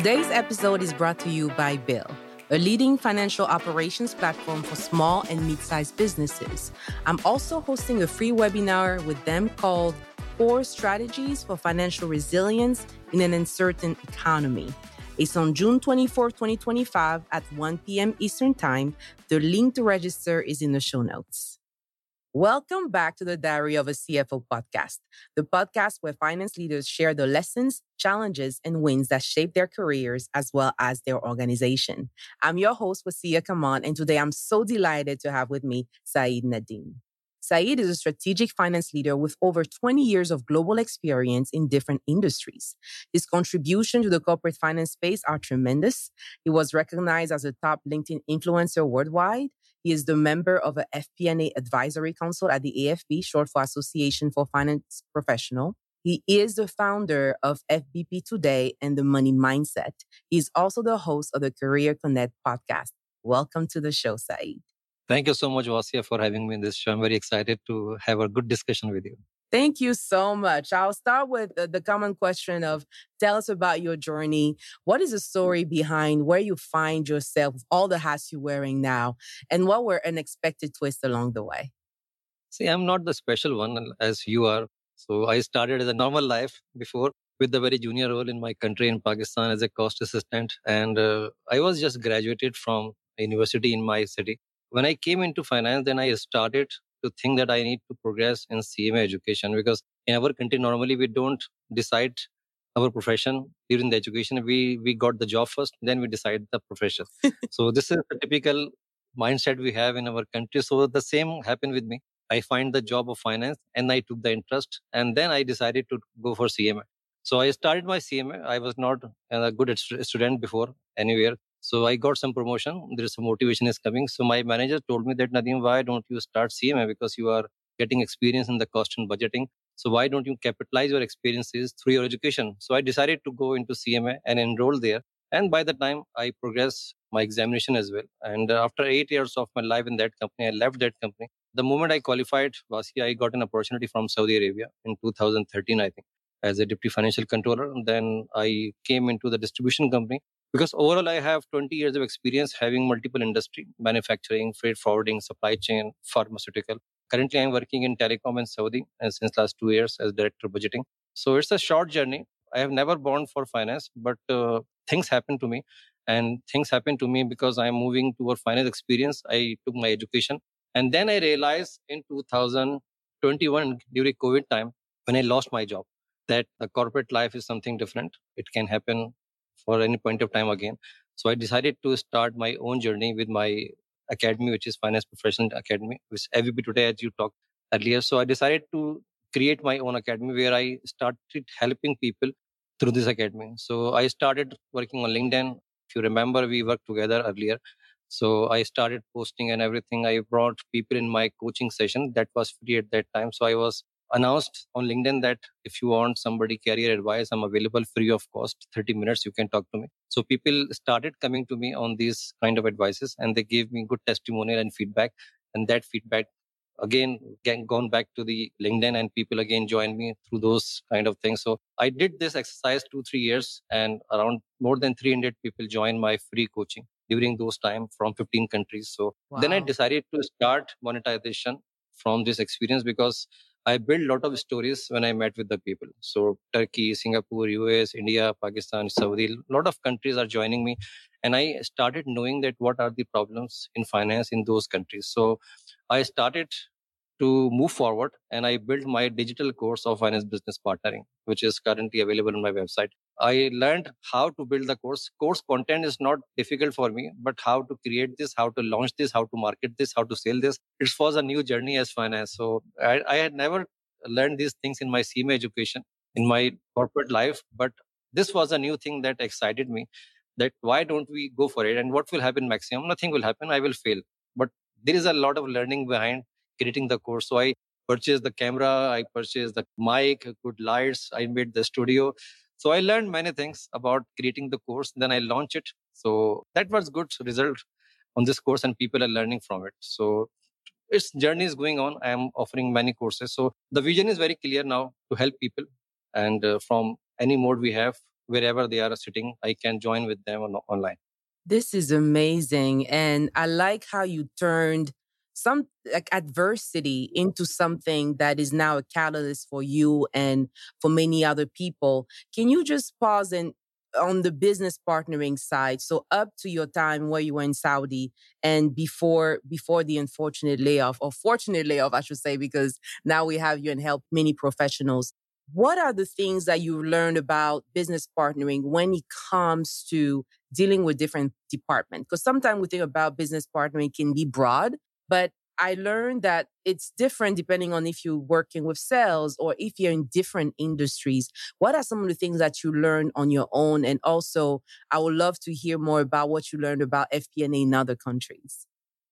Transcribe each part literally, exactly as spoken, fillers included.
Today's episode is brought to you by Bill, a leading financial operations platform for small and mid-sized businesses. I'm also hosting a free webinar with them called Four Strategies for Financial Resilience in an Uncertain Economy. It's on June twenty-fourth, twenty twenty-five at one p.m. Eastern Time. The link to register is in the show notes. Welcome back to the Diary of a C F O podcast, the podcast where finance leaders share the lessons, challenges, and wins that shape their careers as well as their organization. I'm your host, Wasia Kaman, and today I'm so delighted to have with me Saeed Nadeem. Saeed is a strategic finance leader with over twenty years of global experience in different industries. His contributions to the corporate finance space are tremendous. He was recognized as a top LinkedIn influencer worldwide. He is the member of a F P and A advisory council at the A F P, short for Association for Finance Professional. He is the founder of F B P Today and the Money Mindset. He's also the host of the Career Connect podcast. Welcome to the show, Saeed. Thank you so much, Wasia, for having me in this show. I'm very excited to have a good discussion with you. Thank you so much. I'll start with the, the common question of tell us about your journey. What is the story behind where you find yourself, all the hats you're wearing now, and what were unexpected twists along the way? See, I'm not the special one as you are. So I started as a normal life before with a very junior role in my country in Pakistan as a cost assistant. And uh, I was just graduated from a university in my city. When I came into finance, then I started to think that I need to progress in C M A education, because in our country, normally we don't decide our profession during the education. We we got the job first, then we decide the profession. So this is a typical mindset we have in our country. So the same happened with me. I find the job of finance and I took the interest, and then I decided to go for C M A. So I started my C M A. I was not a good student before anywhere. So I got some promotion. There is some motivation is coming. So my manager told me that, Nadeem, why don't you start C M A? Because you are getting experience in the cost and budgeting. So why don't you capitalize your experiences through your education? So I decided to go into C M A and enroll there. And by the time I progressed my examination as well. And after eight years of my life in that company, I left that company. The moment I qualified, Wasia, I got an opportunity from Saudi Arabia in two thousand thirteen, I think, as a deputy financial controller. Then I came into the distribution company. Because overall, I have twenty years of experience having multiple industry, manufacturing, freight forwarding, supply chain, pharmaceutical. Currently, I'm working in telecom in Saudi and since last two years as director of budgeting. So it's a short journey. I have never born for finance, but uh, things happen to me. And things happen to me because I'm moving toward finance experience. I took my education. And then I realized in two thousand twenty-one, during COVID time, when I lost my job, that the corporate life is something different. It can happen for any point of time again. So I decided to start my own journey with my academy, which is Finance Professional Academy, which F B P Today, as you talked earlier. So I decided to create my own academy where I started helping people through this academy. So I started working on LinkedIn. If you remember, we worked together earlier. So I started posting and everything. I brought people in my coaching session that was free at that time. So I was announced on LinkedIn that if you want somebody career advice, I'm available free of cost. thirty minutes, you can talk to me. So people started coming to me on these kind of advices, and they gave me good testimonial and feedback. And that feedback, again, gone back to the LinkedIn, and people again joined me through those kind of things. So I did this exercise two, three years, and around more than three hundred people joined my free coaching during those time from fifteen countries. So wow. Then I decided to start monetization from this experience, because I built a lot of stories when I met with the people. So Turkey, Singapore, U S, India, Pakistan, Saudi, a lot of countries are joining me. And I started knowing that what are the problems in finance in those countries. So I started to move forward, and I built my digital course of finance business partnering, which is currently available on my website. I learned how to build the course. Course content is not difficult for me, but how to create this, how to launch this, how to market this, how to sell this. It was a new journey as finance. So I, I had never learned these things in my C M A education, in my corporate life, but this was a new thing that excited me, that why don't we go for it? And what will happen maximum? Nothing will happen. I will fail. But there is a lot of learning behind creating the course. So I purchased the camera, I purchased the mic, good lights, I made the studio. So I learned many things about creating the course. Then I launched it. So that was good result on this course, and people are learning from it. So its journey is going on. I am offering many courses. So the vision is very clear now, to help people, and uh, from any mode we have, wherever they are sitting, I can join with them on, online. This is amazing. And I like how you turned some like adversity into something that is now a catalyst for you and for many other people. Can you just pause and on the business partnering side, so up to your time where you were in Saudi and before before the unfortunate layoff or fortunate layoff, I should say, because now we have you and help many professionals. What are the things that you learned about business partnering when it comes to dealing with different departments? Because sometimes we think about business partnering can be broad, but I learned that it's different depending on if you're working with sales or if you're in different industries. What are some of the things that you learned on your own? And also, I would love to hear more about what you learned about F P and A in other countries.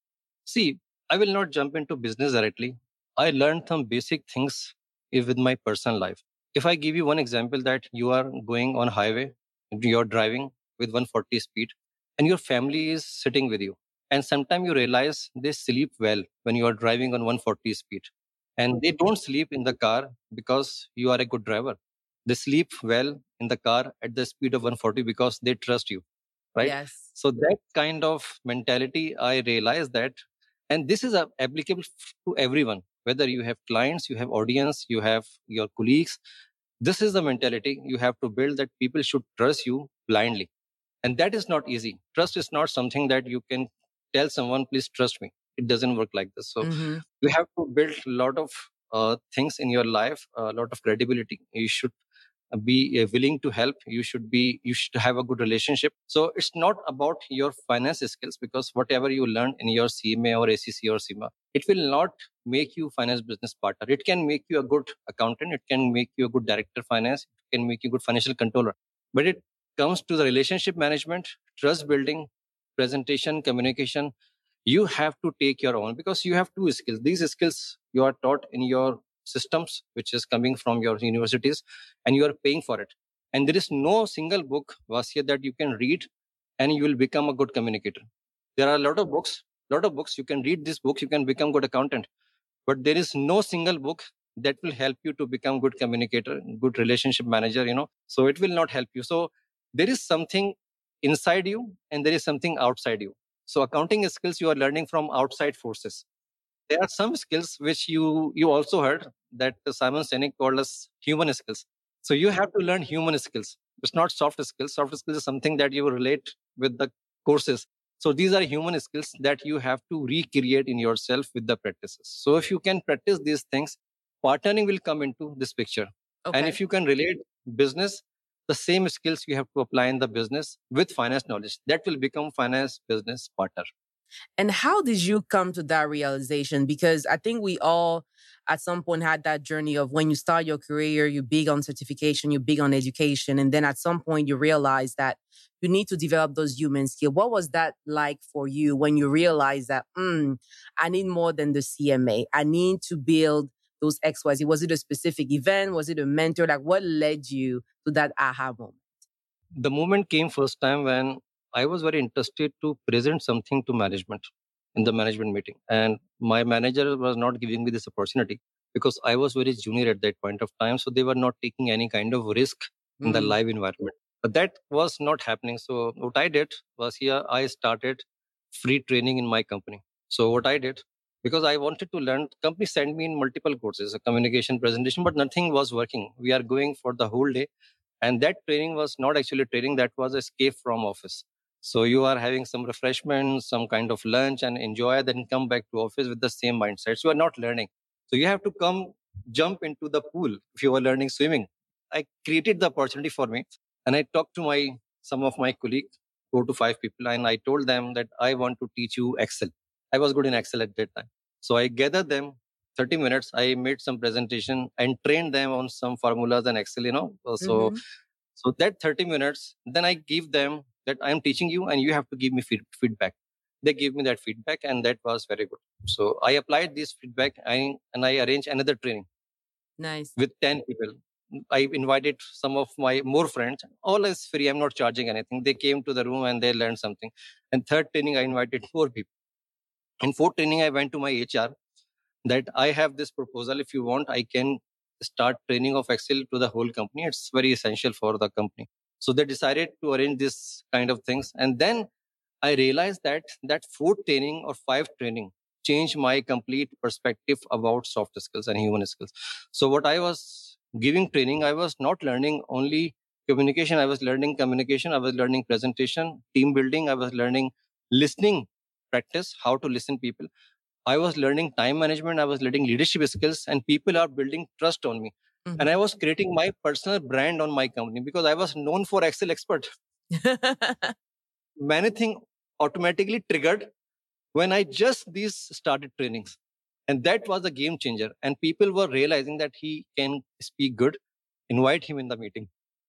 See, I will not jump into business directly. I learned some basic things with my personal life. If I give you one example, that you are going on highway, you're driving with one forty speed, and your family is sitting with you. And sometimes you realize they sleep well when you are driving on one forty speed. And they don't sleep in the car because you are a good driver. They sleep well in the car at the speed of one forty because they trust you, right? Yes. So that kind of mentality, I realized that, and this is uh, applicable to everyone, whether you have clients, you have audience, you have your colleagues. This is the mentality you have to build, that people should trust you blindly. And that is not easy. Trust is not something that you can tell someone, please trust me. It doesn't work like this. So Mm-hmm. you have to build a lot of uh, things in your life, a lot of credibility. You should be uh, willing to help. You should be, you should have a good relationship. So it's not about your finance skills, because whatever you learn in your C M A or A C C or SEMA, it will not make you finance business partner. It can make you a good accountant. It can make you a good director of finance. It can make you a good financial controller. But it comes to the relationship management, trust building, presentation, communication, you have to take your own, because you have two skills. These skills you are taught in your systems, which is coming from your universities, and you are paying for it. And there is no single book, Vasya, that you can read and you will become a good communicator. There are a lot of books, lot of books. You can read these books, you can become good accountant. But there is no single book that will help you to become good communicator, good relationship manager, you know. So it will not help you. So there is something inside you and there is something outside you. So accounting skills you are learning from outside forces. There are some skills which you you also heard that Simon Sinek called as human skills. So you have to learn human skills. It's not soft skills. Soft skills is something that you relate with the courses. So these are human skills that you have to recreate in yourself with the practices. So if you can practice these things, partnering will come into this picture. Okay. And if you can relate business, the same skills you have to apply in the business with finance knowledge, that will become finance business partner. And how did you come to that realization? Because I think we all at some point had that journey of when you start your career, you're big on certification, you're big on education. And then at some point you realize that you need to develop those human skills. What was that like for you when you realized that, mm, I need more than the C M A? I need to build those X Y Z. Was it a specific event? Was it a mentor? Like what led you to that aha moment? The moment came first time when I was very interested to present something to management in the management meeting. And my manager was not giving me this opportunity because I was very junior at that point of time. So they were not taking any kind of risk in the Mm. live environment. But that was not happening. So what I did was, here I started free training in my company. So what I did, because I wanted to learn, company sent me in multiple courses, a communication, presentation, but nothing was working. We are going for the whole day. And that training was not actually training, that was escape from office. So you are having some refreshments, some kind of lunch and enjoy, then come back to office with the same mindset. So you are not learning. So you have to come jump into the pool if you are learning swimming. I created the opportunity for me. And I talked to my some of my colleagues, four to five people, and I told them that I want to teach you Excel. I was good in Excel at that time. So I gathered them thirty minutes. I made some presentation and trained them on some formulas and Excel, you know. So, mm-hmm. so that thirty minutes, then I give them that I'm teaching you and you have to give me feed, feedback. They gave me that feedback and that was very good. So I applied this feedback and, and I arranged another training. Nice. With ten people. I invited some of my more friends. All is free. I'm not charging anything. They came to the room and they learned something. And third training, I invited four people. In fourth training, I went to my H R that I have this proposal. If you want, I can start training of Excel to the whole company. It's very essential for the company. So they decided to arrange this kind of things. And then I realized that that four training or five training changed my complete perspective about soft skills and human skills. So what I was giving training, I was not learning only communication. I was learning communication. I was learning presentation, team building. I was learning listening practice, how to listen people. I was learning time management. I was learning leadership skills, and people are building trust on me. Mm-hmm. And I was creating my personal brand on my company because I was known for Excel expert. Many things automatically triggered when I just these started trainings. And that was a game changer. And people were realizing that he can speak good. Invite him in the meeting.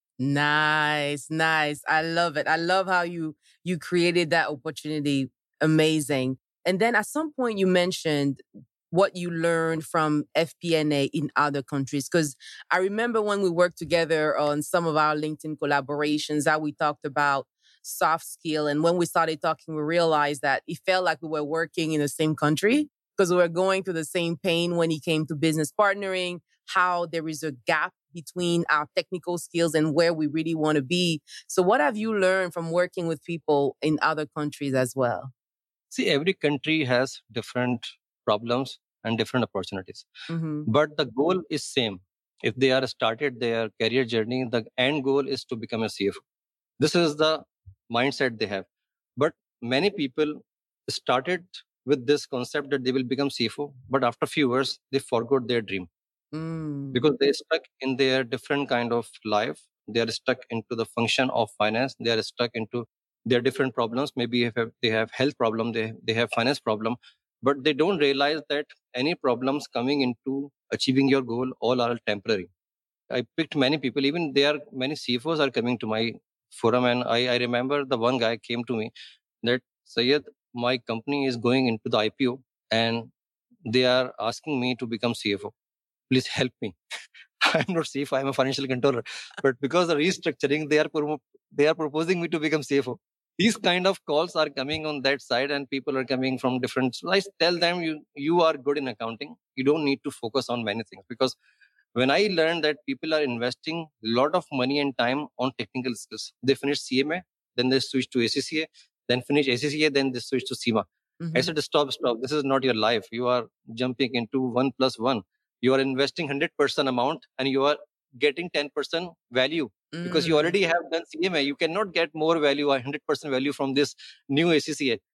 Nice, nice. I love it. I love how you you created that opportunity. Amazing. And then at some point you mentioned what you learned from F P N A in other countries. Because I remember when we worked together on some of our LinkedIn collaborations, how we talked about soft skill. And when we started talking, we realized that it felt like we were working in the same country because we were going through the same pain when it came to business partnering, how there is a gap between our technical skills and where we really want to be. So what have you learned from working with people in other countries as well? See, every country has different problems and different opportunities. Mm-hmm. But the goal is same. If they are started their career journey, the end goal is to become a C F O. This is the mindset they have. But many people started with this concept that they will become C F O, but after a few years, they forgot their dream. Mm. Because they stuck in their different kind of life. They are stuck into the function of finance. They are stuck into their different problems. Maybe if they have health problem, they, they have finance problem, but they don't realize that any problems coming into achieving your goal, all are temporary. I picked many people, even there are many C F Os are coming to my forum. And I, I remember the one guy came to me that, Sayed, my company is going into the I P O and they are asking me to become C F O. Please help me. I'm not C F O, I'm a financial controller. But because of restructuring, they are pro- they are proposing me to become C F O. These kind of calls are coming on that side, and people are coming from different. So I tell them, you you are good in accounting. You don't need to focus on many things, because when I learned that people are investing a lot of money and time on technical skills, they finish C M A, then they switch to A C C A, then finish A C C A, then they switch to C M A. Mm-hmm. I said, stop, stop. This is not your life. You are jumping into one plus one. You are investing one hundred percent amount and you are getting ten percent value mm. because you already have done C M A. You cannot get more value, one hundred percent value from this new A C C A.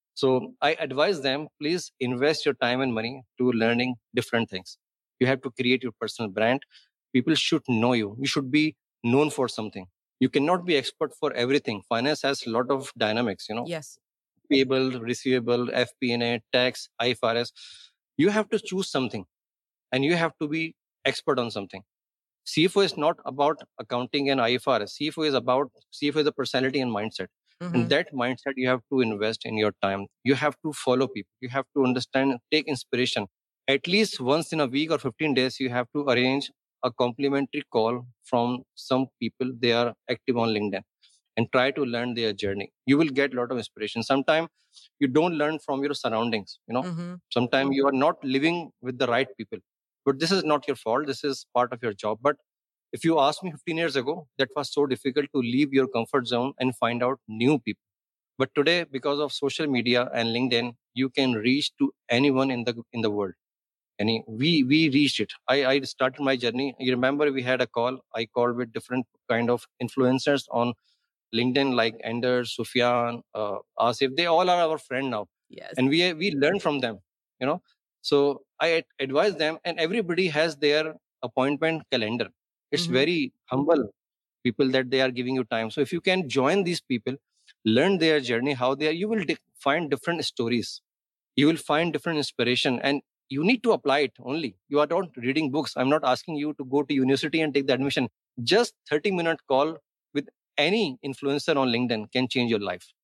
So I advise them, please invest your time and money to learning different things. You have to create your personal brand. People should know you. You should be known for something. You cannot be expert for everything. Finance has a lot of dynamics, you know. Yes. Payable, receivable, F P N A, tax, I F R S. You have to choose something and you have to be expert on something. C F O is not about accounting and I F R S. C F O is about, C F O is a personality and mindset. Mm-hmm. And that mindset, you have to invest in your time. You have to follow people. You have to understand, take inspiration. At least once in a week or fifteen days, you have to arrange a complimentary call from some people. They are active on LinkedIn, and try to learn their journey. You will get a lot of inspiration. Sometimes you don't learn from your surroundings. You know, mm-hmm. Sometimes you are not living with the right people. But this is not your fault. This is part of your job. But if you asked me fifteen years ago, that was so difficult to leave your comfort zone and find out new people. But today, because of social media and LinkedIn, you can reach to anyone in the in the world. Any we we reached it. I, I started my journey. You remember we had a call. I called with different kind of influencers on LinkedIn, like Anders, Sufyan, uh, Asif. They all are our friend now. Yes. And we we learn from them. You know. So I advise them, and everybody has their appointment calendar. It's mm-hmm. very humble people that they are giving you time. So if you can join these people, learn their journey, how they are, you will di- find different stories. You will find different inspiration, and you need to apply it only. You are not reading books. I'm not asking you to go to university and take the admission. Just thirty minute call with any influencer on LinkedIn can change your life.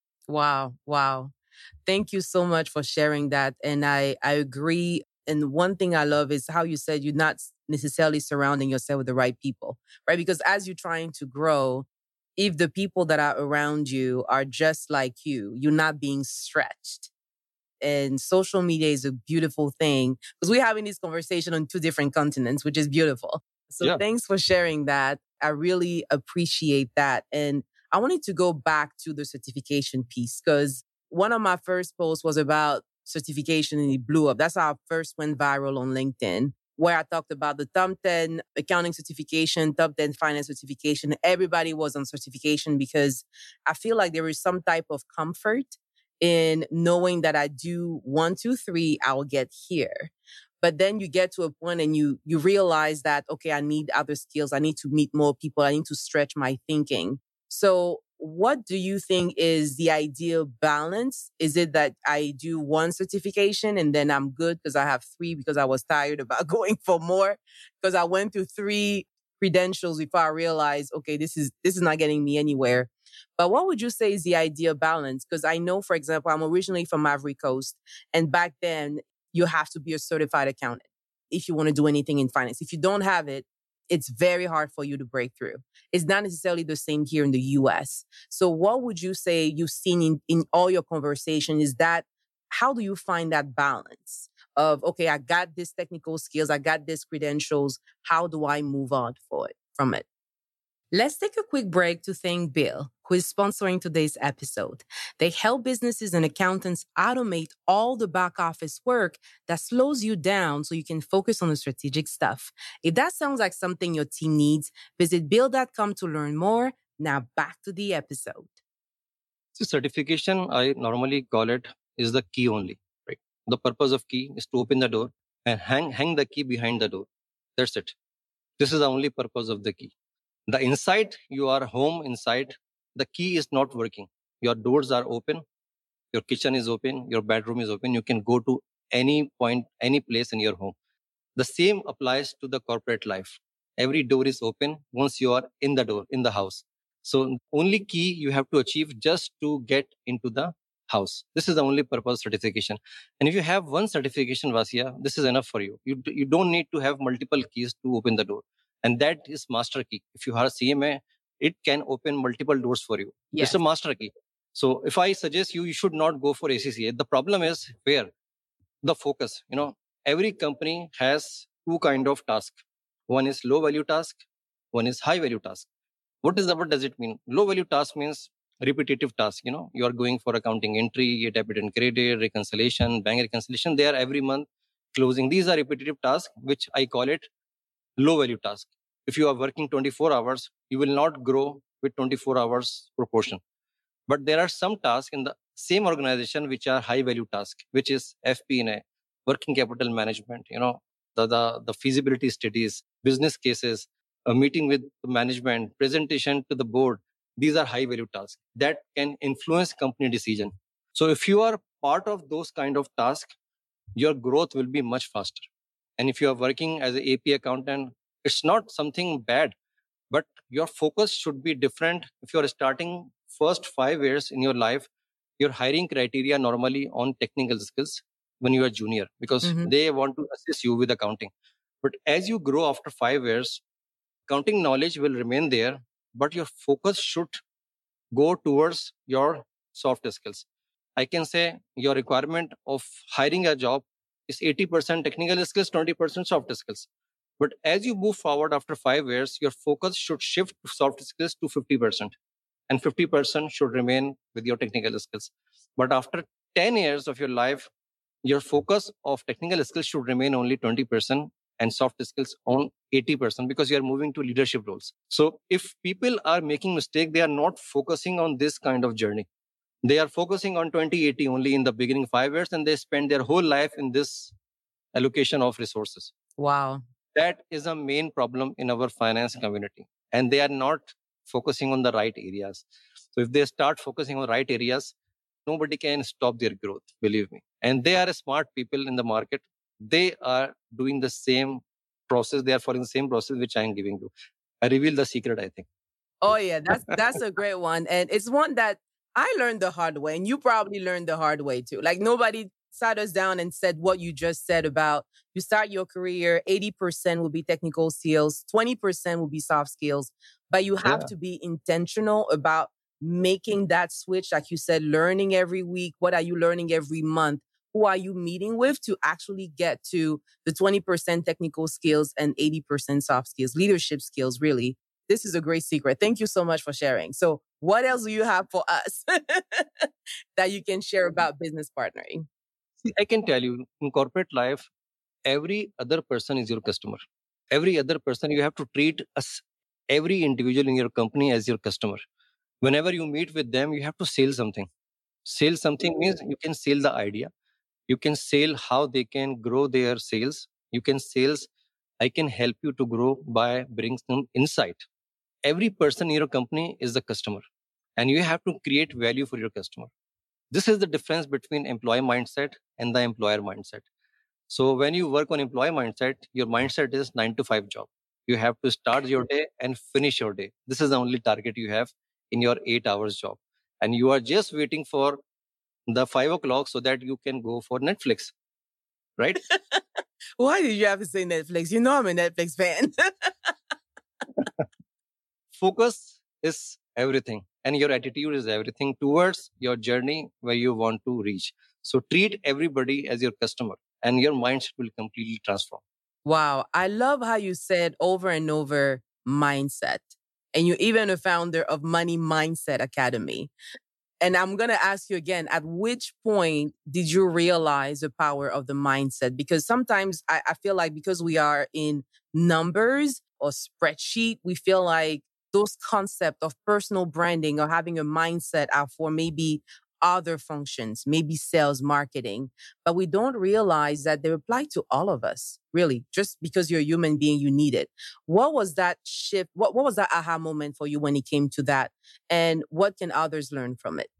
Wow. Wow. Thank you so much for sharing that. And I, I agree. And one thing I love is how you said you're not necessarily surrounding yourself with the right people, right? Because as you're trying to grow, if the people that are around you are just like you, you're not being stretched. And social media is a beautiful thing because we're having this conversation on two different continents, which is beautiful. So Yeah. thanks for sharing that. I really appreciate that. And I wanted to go back to the certification piece because one of my first posts was about certification and it blew up. That's how I first went viral on LinkedIn, where I talked about the top ten accounting certification, top ten finance certification. Everybody was on certification because I feel like there is some type of comfort in knowing that I do one, two, three, I will get here. But then you get to a point and you you realize that, okay, I need other skills. I need to meet more people. I need to stretch my thinking. So what do you think is the ideal balance? Is it that I do one certification and then I'm good because I have three because I was tired about going for more? Because I went through three credentials before I realized, okay, this is this is not getting me anywhere. But what would you say is the ideal balance? Because I know, for example, I'm originally from Ivory Coast, and back then you have to be a certified accountant if you want to do anything in finance. If you don't have it, it's very hard for you to break through. It's not necessarily the same here in the U S. So what would you say you've seen in, in all your conversation is that how do you find that balance of, okay, I got this technical skills, I got this credentials. How do I move on for it, from it? Let's take a quick break to thank Bill, who is sponsoring today's episode. They help businesses and accountants automate all the back office work that slows you down so you can focus on the strategic stuff. If that sounds like something your team needs, visit bill dot com to learn more. Now back to the episode. So certification, I normally call it, is the key only, right? The purpose of key is to open the door and hang, hang the key behind the door. That's it. This is the only purpose of the key. The inside, you are home inside, the key is not working. Your doors are open, your kitchen is open, your bedroom is open. You can go to any point, any place in your home. The same applies to the corporate life. Every door is open once you are in the door, in the house. So only key you have to achieve just to get into the house. This is the only purpose of certification. And if you have one certification, Vasia, this is enough for you. You, you don't need to have multiple keys to open the door. And that is master key. If you are a C M A, it can open multiple doors for you. Yes. It's a master key. So if I suggest you, you should not go for A C C A. The problem is where? The focus. You know, every company has two kind of task. One is low value task. One is high value task. What is that? What does it mean? Low value task means repetitive task. You know, you are going for accounting entry, debit and credit, reconciliation, bank reconciliation. They are every month closing. These are repetitive tasks, which I call it low value task. If you are working twenty-four hours, you will not grow with twenty-four hours proportion. But there are some tasks in the same organization which are high value tasks, which is F P and A, working capital management, you know, the, the, the feasibility studies, business cases, a meeting with the management, presentation to the board. These are high value tasks that can influence company decision. So if you are part of those kind of tasks, your growth will be much faster. And if you are working as an A P accountant, it's not something bad, but your focus should be different. If you are starting first five years in your life, your hiring criteria normally on technical skills when you are junior, because mm-hmm. they want to assist you with accounting. But as you grow after five years, accounting knowledge will remain there, but your focus should go towards your soft skills. I can say your requirement of hiring a job is eighty percent technical skills, twenty percent soft skills. But as you move forward after five years, your focus should shift to soft skills to fifty percent. And fifty percent should remain with your technical skills. But after ten years of your life, your focus of technical skills should remain only twenty percent and soft skills on eighty percent because you are moving to leadership roles. So if people are making mistake, they are not focusing on this kind of journey. They are focusing on twenty eighty only in the beginning five years, and they spend their whole life in this allocation of resources. Wow. That is a main problem in our finance community. And they are not focusing on the right areas. So if they start focusing on right areas, nobody can stop their growth, believe me. And they are smart people in the market. They are doing the same process. They are following the same process which I am giving you. I reveal the secret, I think. Oh, yeah, that's that's a great one. And it's one that I learned the hard way. And you probably learned the hard way too. Like nobody sat us down and said what you just said about you start your career, eighty percent will be technical skills, twenty percent will be soft skills. But you have yeah. to be intentional about making that switch. Like you said, learning every week. What are you learning every month? who are you meeting with to actually get to the twenty percent technical skills and eighty percent soft skills, leadership skills, really. This is a great secret. Thank you so much for sharing. So what else do you have for us that you can share about business partnering? See, I can tell you, in corporate life, every other person is your customer. Every other person, you have to treat us, every individual in your company as your customer. Whenever you meet with them, you have to sell something. Sell something means you can sell the idea. You can sell how they can grow their sales. You can sales, I can help you to grow by bringing some insight. Every person in your company is the customer, and you have to create value for your customer. This is the difference between employee mindset and the employer mindset. So when you work on employee mindset, your mindset is nine to five job. You have to start your day and finish your day. This is the only target you have in your eight hours job. And you are just waiting for the five o'clock so that you can go for Netflix, right? Why did you have to say Netflix? You know I'm a Netflix fan. Focus is everything, and your attitude is everything towards your journey where you want to reach. So treat everybody as your customer, and your mindset will completely transform. Wow. I love how you said over and over mindset. And you're even a founder of Money Mindset Academy. And I'm going to ask you again, at which point did you realize the power of the mindset? Because sometimes I, I feel like because we are in numbers or spreadsheet, we feel like those concepts of personal branding or having a mindset are for maybe other functions, maybe sales, marketing, but we don't realize that they apply to all of us, really. Just because you're a human being, you need it. What was that shift? What, what was that aha moment for you when it came to that? And what can others learn from it?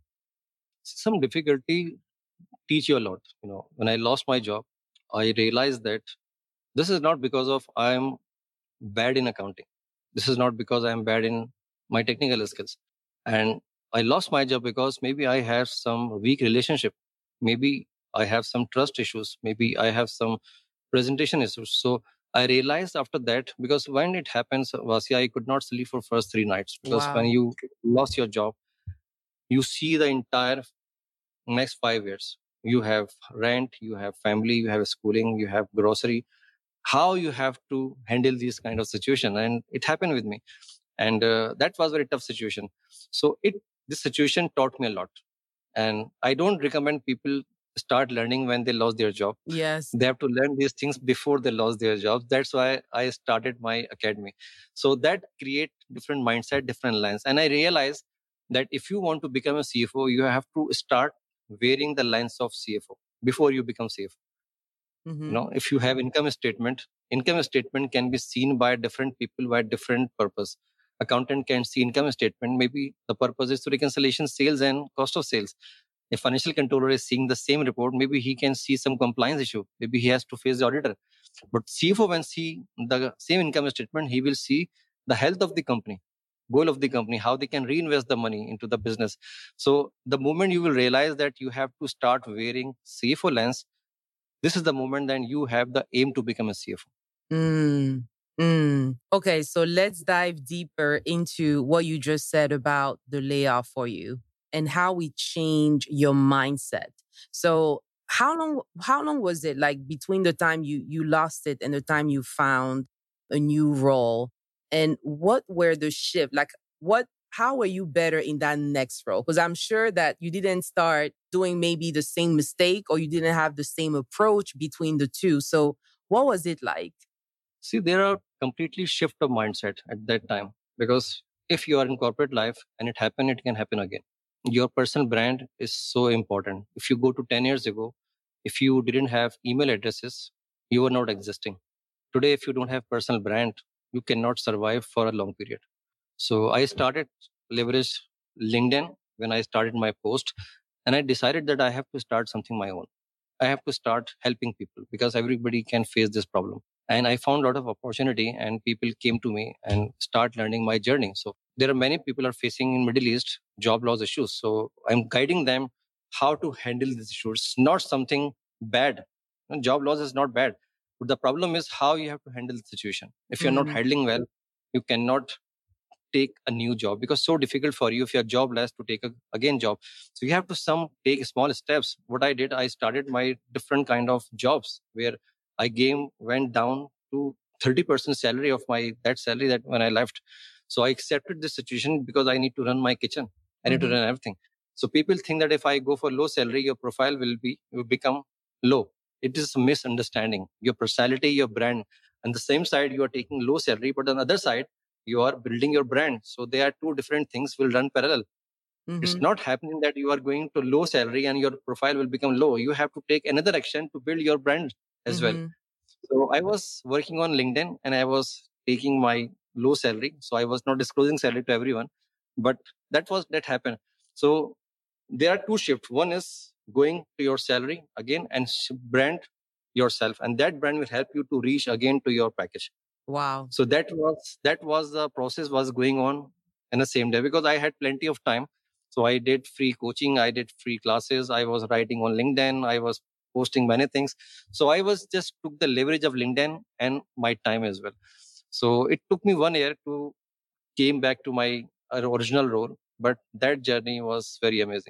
Some difficulty teach you a lot. You know, when I lost my job, I realized that this is not because of I'm bad in accounting. This is not because I'm bad in my technical skills. And I lost my job because maybe I have some weak relationship. Maybe I have some trust issues. Maybe I have some presentation issues. So I realized after that, because when it happens, Vasya, I could not sleep for first three nights. Because Wow. when you lost your job, you see the entire next five years. You have rent, you have family, you have schooling, you have grocery. How you have to handle this kind of situation, and it happened with me, and uh, that was a very tough situation. So it this situation taught me a lot, and I don't recommend people start learning when they lost their job. Yes. They have to learn these things before they lost their jobs. That's why I started my academy. So that create different mindset, different lens. And I realized that if you want to become a C F O, you have to start wearing the lens of C F O before you become C F O. Mm-hmm. You know, if you have income statement, income statement can be seen by different people by different purpose. Accountant can see income statement. Maybe the purpose is to reconciliation, sales, and cost of sales. A financial controller is seeing the same report. Maybe he can see some compliance issue. Maybe he has to face the auditor. But C F O, when see the same income statement, he will see the health of the company, goal of the company, how they can reinvest the money into the business. So the moment you will realize that you have to start wearing C F O lens, this is the moment that you have the aim to become a C F O. Mm, mm. Okay, so let's dive deeper into what you just said about the layoff for you and how we change your mindset. So how long how long was it like between the time you you lost it and the time you found a new role? And what were the shift? Like what how were you better in that next role? Because I'm sure that you didn't start doing maybe the same mistake or you didn't have the same approach between the two. So what was it like? See, there are completely shift of mindset at that time, because if you are in corporate life and it happened, it can happen again. Your personal brand is so important. If you go to ten years ago, if you didn't have email addresses, you were not existing. Today, if you don't have personal brand, you cannot survive for a long period. So I started leverage LinkedIn when I started my post, and I decided that I have to start something my own. I have to start helping people because everybody can face this problem. And I found a lot of opportunity, and people came to me and start learning my journey. So there are many people are facing in Middle East job loss issues. So I'm guiding them how to handle these issues. It's not something bad. Job loss is not bad. But the problem is how you have to handle the situation. If you're not Mm. handling well, you cannot take a new job, because so difficult for you if you're jobless to take a again job. So you have to some take small steps. What I did, I started my different kind of jobs where I game went down to thirty percent salary of my that salary that when I left. So I accepted this situation because I need to run my kitchen. I need Mm-hmm. to run everything. So people think that if I go for low salary, your profile will be will become low. It is a misunderstanding. Your personality, your brand. On the same side, you are taking low salary, but on the other side, you are building your brand. So they are two different things will run parallel. Mm-hmm. It's not happening that you are going to low salary and your profile will become low. You have to take another action to build your brand as well. Mm-hmm. So I was working on LinkedIn and I was taking my low salary. So I was not disclosing salary to everyone, but that was that happened. So there are two shifts. One is going to your salary again and brand yourself, and that brand will help you to reach again to your package. Wow. So that was that was the process was going on in the same day because I had plenty of time. So I did free coaching, I did free classes, I was writing on LinkedIn, I was posting many things. So I was just took the leverage of LinkedIn and my time as well. So it took me one year to came back to my original role, but that journey was very amazing.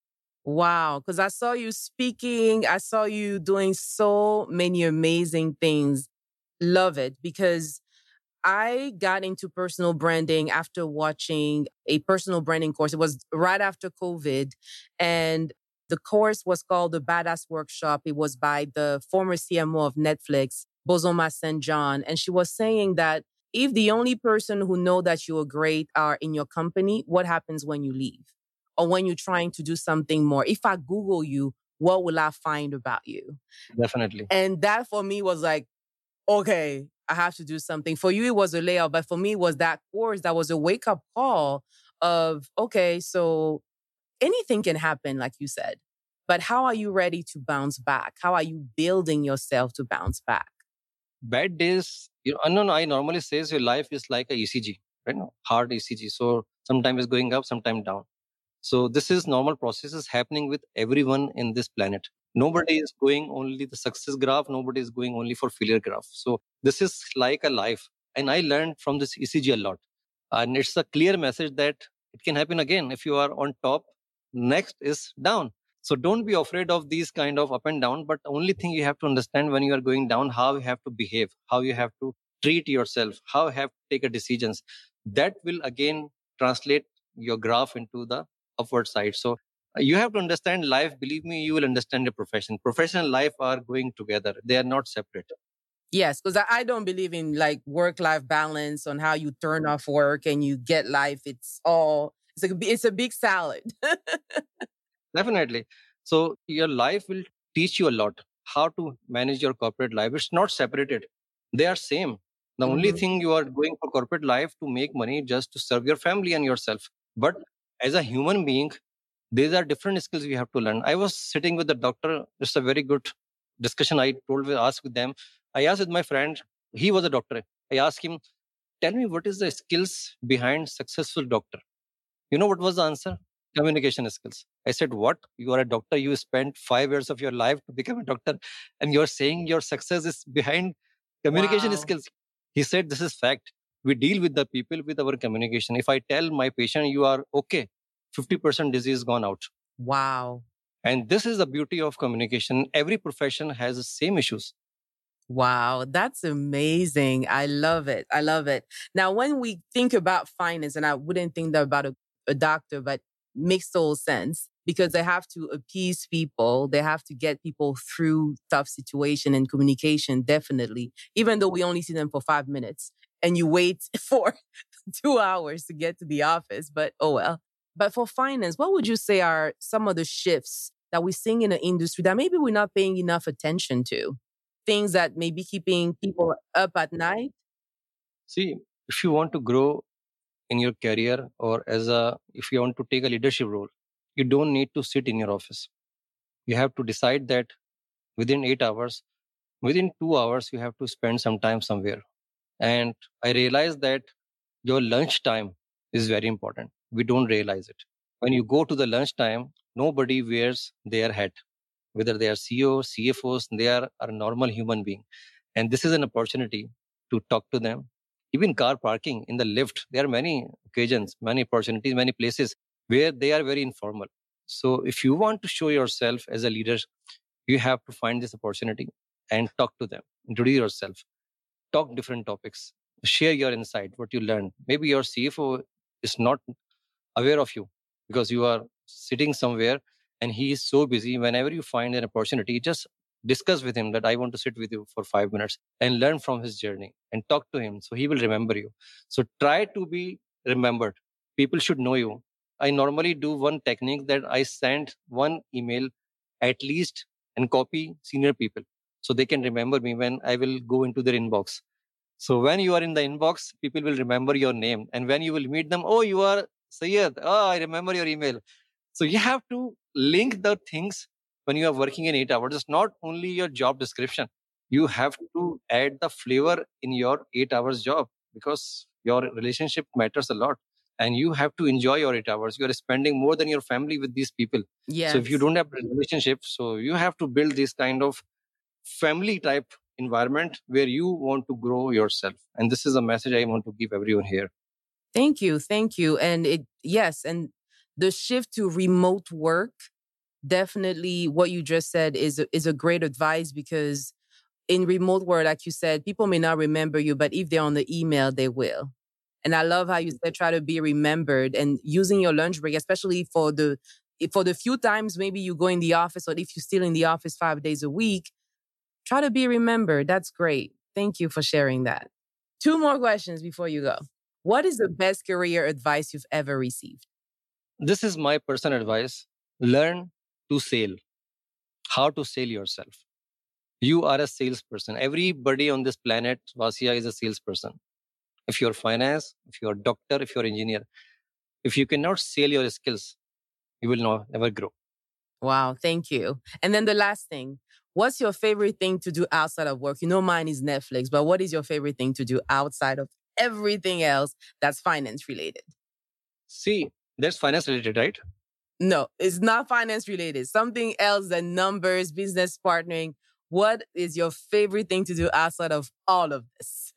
Wow. Because I saw you speaking, I saw you doing so many amazing things. Love it because I got into personal branding after watching a personal branding course. It was right after COVID. And the course was called the Badass Workshop. It was by the former C M O of Netflix, Bozoma Saint John. And she was saying that if the only person who know that you are great are in your company, what happens when you leave? Or when you're trying to do something more? If I Google you, what will I find about you? Definitely. And that for me was like, okay, I have to do something. For you, it was a layout, but for me, it was that course that was a wake up call of, okay, so anything can happen, like you said, but how are you ready to bounce back? How are you building yourself to bounce back? Bad days, you know, no, no, I normally says your life is like a E C G, right? No, hard E C G. So sometimes it's going up, sometimes down. So this is normal processes happening with everyone in this planet. Nobody is going only the success graph. Nobody is going only for failure graph. So this is like a life. And I learned from this E C G a lot. And it's a clear message that it can happen again. If you are on top, next is down. So don't be afraid of these kind of up and down. But only thing you have to understand when you are going down, how you have to behave, how you have to treat yourself, how you have to take a decisions. That will again translate your graph into the upward side. So uh, you have to understand life. Believe me, you will understand your profession. Profession and life are going together. They are not separate. Yes, because I, I don't believe in like work-life balance on how you turn off work and you get life. It's all, it's a, it's a big salad. Definitely. So your life will teach you a lot how to manage your corporate life. It's not separated. They are same. The only Mhm. thing you are going for corporate life to make money just to serve your family and yourself. But as a human being, these are different skills you have to learn. I was sitting with the doctor. It's a very good discussion. I told, asked with them. I asked with my friend. He was a doctor. I asked him, tell me what is the skills behind successful doctor? You know what was the answer? Communication skills. I said, what? You are a doctor. You spent five years of your life to become a doctor. And you're saying your success is behind communication Wow. skills. He said, this is fact. We deal with the people with our communication. If I tell my patient you are okay, fifty percent disease gone out. Wow. And this is the beauty of communication. Every profession has the same issues. Wow, that's amazing. I love it. I love it. Now, when we think about finance, and I wouldn't think that about a, a doctor, but makes total sense because they have to appease people. They have to get people through tough situation and communication, definitely, even though we only see them for five minutes and you wait for two hours to get to the office, but oh well. But for finance, what would you say are some of the shifts that we're seeing in the industry that maybe we're not paying enough attention to? Things that may be keeping people up at night? See, if you want to grow in your career or as a, if you want to take a leadership role, you don't need to sit in your office. You have to decide that within eight hours, within two hours, you have to spend some time somewhere. And I realized that your lunch time is very important. We don't realize it. When you go to the lunch time, nobody wears their hat, whether they are C E Os, C F Os, they are a normal human being. And this is an opportunity to talk to them. Even car parking in the lift, there are many occasions, many opportunities, many places where they are very informal. So if you want to show yourself as a leader, you have to find this opportunity and talk to them, introduce yourself, talk different topics, share your insight, what you learned. Maybe your C F O is not aware of you because you are sitting somewhere and he is so busy. Whenever you find an opportunity, just discuss with him that I want to sit with you for five minutes and learn from his journey and talk to him. So he will remember you. So try to be remembered. People should know you. I normally do one technique that I send one email at least and copy senior people so they can remember me when I will go into their inbox. So when you are in the inbox, people will remember your name. And when you will meet them, oh, you are Syed. Oh, I remember your email. So you have to link the things when you are working in eight hours. It's not only your job description. You have to add the flavor in your eight hours job because your relationship matters a lot. And you have to enjoy your eight hours. You are spending more than your family with these people. Yes. So if you don't have a relationship, so you have to build this kind of family type environment where you want to grow yourself. And this is a message I want to give everyone here. Thank you. Thank you. And it, yes. And the shift to remote work, definitely what you just said is, is a great advice because in remote work, like you said, people may not remember you, but if they're on the email, they will. And I love how you said, try to be remembered and using your lunch break, especially for the, for the few times maybe you go in the office or if you're still in the office five days a week, try to be remembered. That's great. Thank you for sharing that. Two more questions before you go. What is the best career advice you've ever received? This is my personal advice. Learn to sell. How to sell yourself. You are a salesperson. Everybody on this planet, Vasia, is a salesperson. If you're finance, if you're a doctor, if you're an engineer, if you cannot sell your skills, you will not, never grow. Wow, thank you. And then the last thing, what's your favorite thing to do outside of work? You know mine is Netflix, but what is your favorite thing to do outside of everything else that's finance related? See, that's finance related, right? No, it's not finance related. Something else than numbers, business partnering. What is your favorite thing to do outside of all of this?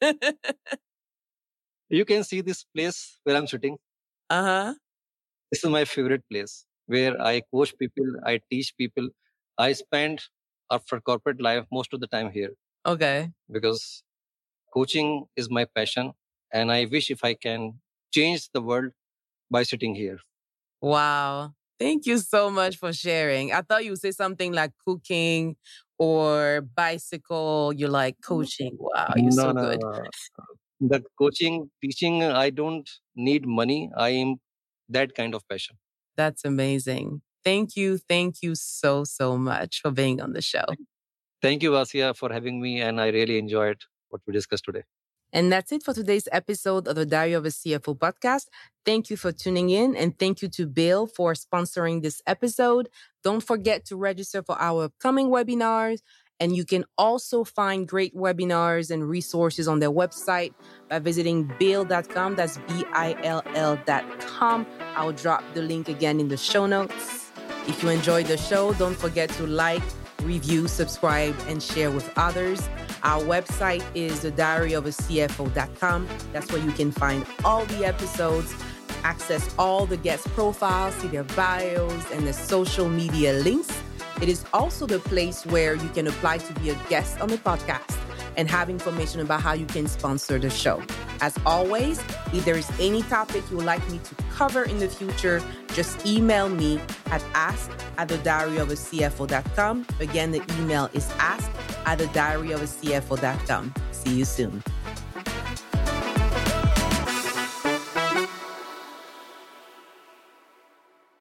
You can see this place where I'm sitting. Uh-huh. This is my favorite place where I coach people, I teach people. I spend after corporate life most of the time here. Okay. Because coaching is my passion and I wish if I can change the world by sitting here. Wow. Thank you so much for sharing. I thought you would say something like cooking or bicycle. You're like coaching. Wow, you're no, so no, good. No. The coaching, teaching, I don't need money. I am that kind of passion. That's amazing. Thank you. Thank you so, so much for being on the show. Thank you, Vasia, for having me. And I really enjoyed what we discussed today. And that's it for today's episode of the Diary of a C F O podcast. Thank you for tuning in and thank you to Bill for sponsoring this episode. Don't forget to register for our upcoming webinars. And you can also find great webinars and resources on their website by visiting bill dot com. That's B I L L dot com. I'll drop the link again in the show notes. If you enjoyed the show, don't forget to like, review, subscribe, and share with others. Our website is the diary of a C F O dot com. That's where you can find all the episodes, access all the guest profiles, see their bios, and the social media links. It is also the place where you can apply to be a guest on the podcast and have information about how you can sponsor the show. As always, if there is any topic you would like me to cover in the future, just email me at ask at the diary of a C F O dot com. Again, the email is ask at the diary of a C F O dot com. See you soon.